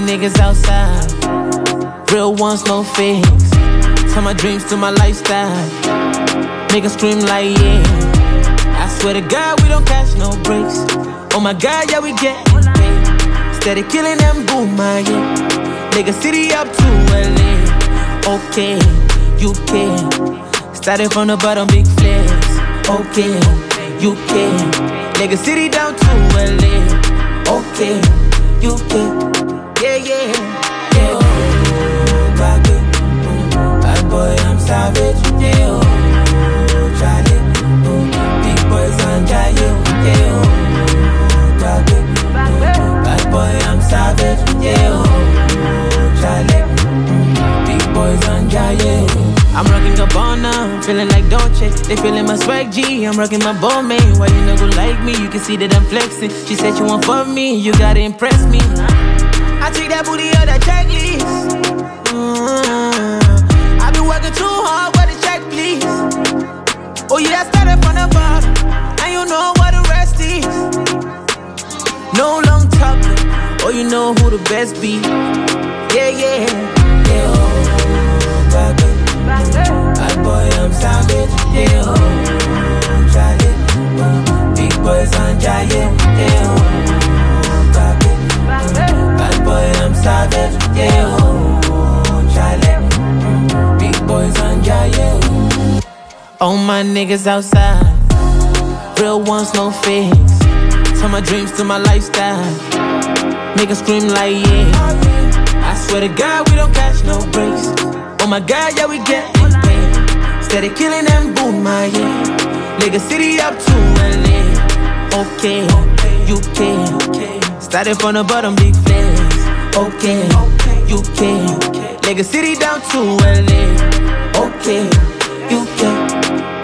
niggas outside, real ones, no fakes. Turn my dreams to my lifestyle. Niggas scream like yeah. I swear to God we don't catch no breaks. Oh my God, yeah we get paid. Steady killing them, boom my yeah. Nigga city up to LA. Okay, UK. Started from the bottom, big flex. Okay, UK. Nigga city down to LA. Okay, UK. Yeah, yeah, yeah. Oh, bad boy, I'm savage. Yeah, oh, Charlie. Oh, big boys on Jaya. Yeah, oh, bad boy, I'm savage. Yeah, oh, Charlie. Big boys on Jaya. I'm rocking Gabbana, feeling like Dolce. They feeling my swag G, I'm rocking my ball main. Why you not go like me? You can see that I'm flexing. She said you want for me, you gotta impress me. I take that booty out that checklist. I been working too hard, where the check please? Oh yeah, I started from the bottom, and you know what the rest is. No long talking, oh you know who the best be. Yeah, yeah, yeah, oh, baby. Bad boy, I'm savage, yeah, oh, Charlie. Big boys on Jaya, yeah, oh, bad boy, I'm savage, yeah, oh, Charlie. Big boys on Jaya. All my niggas outside, real ones, no fakes. Turn my dreams to my lifestyle. Make 'em scream like yeah. I swear to God we don't catch no breaks. Oh my God, yeah, we get paid. Steady killing them, boom, my yeah. Nigga city up to LA. Okay, UK. Started from the bottom, big flex. Okay, UK. Nigga city down to LA. Okay, UK.